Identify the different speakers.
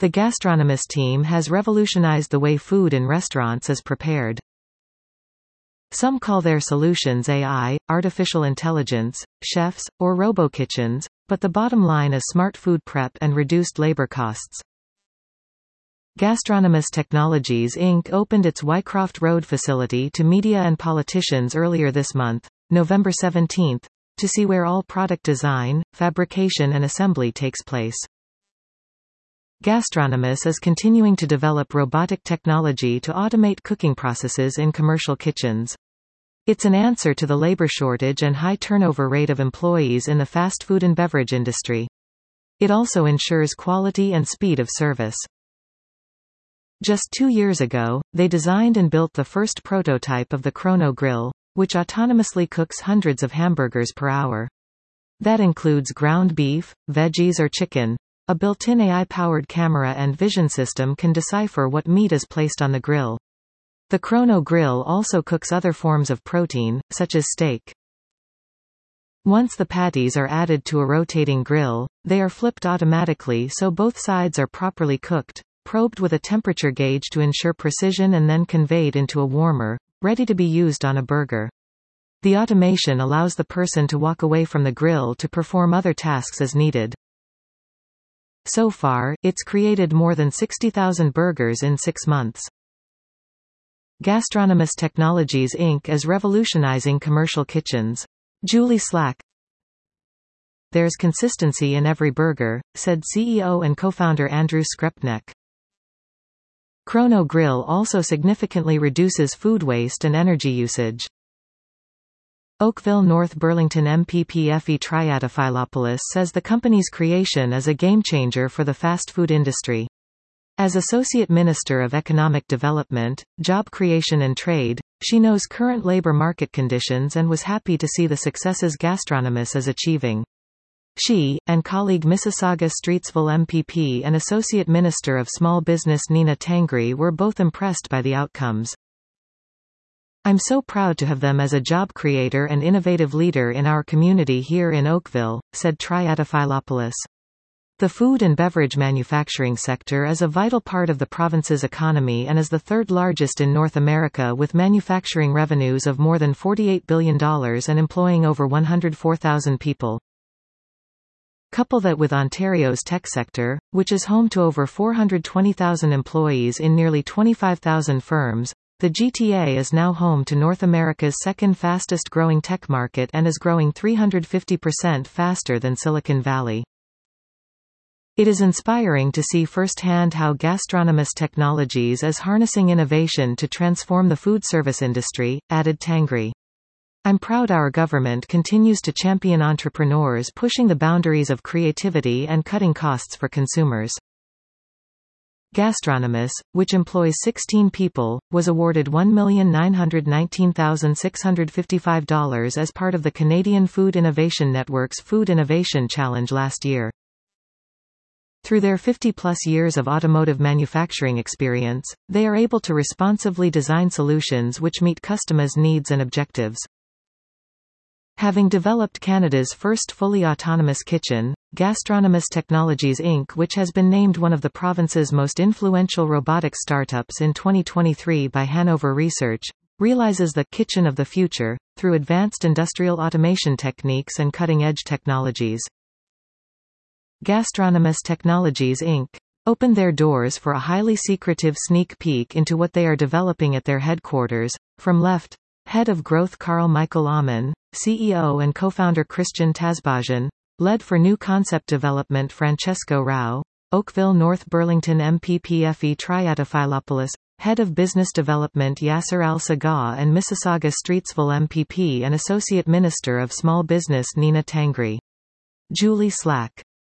Speaker 1: The Gastronomist team has revolutionized the way food in restaurants is prepared. Some call their solutions AI, artificial intelligence, chefs, or robo-kitchens, but the bottom line is smart food prep and reduced labor costs. Gastronomist Technologies Inc. opened its Wycroft Road facility to media and politicians earlier this month, November 17, to see where all product design, fabrication and assembly takes place. Gastronomist is continuing to develop robotic technology to automate cooking processes in commercial kitchens. It's an answer to the labor shortage and high turnover rate of employees in the fast food and beverage industry. It also ensures quality and speed of service. Just 2 years ago, they designed and built the first prototype of the Chrono Grill, which autonomously cooks hundreds of hamburgers per hour. That includes ground beef, veggies or chicken. A built-in AI-powered camera and vision system can decipher what meat is placed on the grill. The Chrono Grill also cooks other forms of protein, such as steak. Once the patties are added to a rotating grill, they are flipped automatically so both sides are properly cooked, probed with a temperature gauge to ensure precision and then conveyed into a warmer, ready to be used on a burger. The automation allows the person to walk away from the grill to perform other tasks as needed. So far, it's created more than 60,000 burgers in 6 months. Gastronomist Technologies Inc. is revolutionizing commercial kitchens. Julie Slack. There's consistency in every burger, said CEO and co-founder Andrew Skrepnek. Chrono Grill also significantly reduces food waste and energy usage. Oakville North Burlington MPP Effie Triadophyllopoulos says the company's creation is a game-changer for the fast food industry. As Associate Minister of Economic Development, Job Creation and Trade, she knows current labor market conditions and was happy to see the successes Gastronomist is achieving. She, and colleague Mississauga Streetsville MPP and Associate Minister of Small Business Nina Tangri were both impressed by the outcomes. I'm so proud to have them as a job creator and innovative leader in our community here in Oakville, said Triadophyllopoulos. The food and beverage manufacturing sector is a vital part of the province's economy and is the third largest in North America with manufacturing revenues of more than $48 billion and employing over 104,000 people. Couple that with Ontario's tech sector, which is home to over 420,000 employees in nearly 25,000 firms, the GTA is now home to North America's second fastest growing tech market and is growing 350% faster than Silicon Valley. It is inspiring to see firsthand how Gastronomist Technologies is harnessing innovation to transform the food service industry, added Tangri. I'm proud our government continues to champion entrepreneurs pushing the boundaries of creativity and cutting costs for consumers. Gastronomist, which employs 16 people, was awarded $1,919,655 as part of the Canadian Food Innovation Network's Food Innovation Challenge last year. Through their 50-plus years of automotive manufacturing experience, they are able to responsively design solutions which meet customers' needs and objectives. Having developed Canada's first fully autonomous kitchen, Gastronomist Technologies Inc., which has been named one of the province's most influential robotic startups in 2023 by Hanover Research, realizes the kitchen of the future through advanced industrial automation techniques and cutting-edge technologies. Gastronomist Technologies Inc. opened their doors for a highly secretive sneak peek into what they are developing at their headquarters. From left, Head of Growth Carl Michael Amann, CEO and co-founder Christian Tazbajan, led for new concept development Francesco Rao, Oakville North Burlington MPP Effie Triadophyllopoulos, Head of Business Development Yasser Al-Sagah and Mississauga Streetsville MPP and Associate Minister of Small Business Nina Tangri. Julie Slack.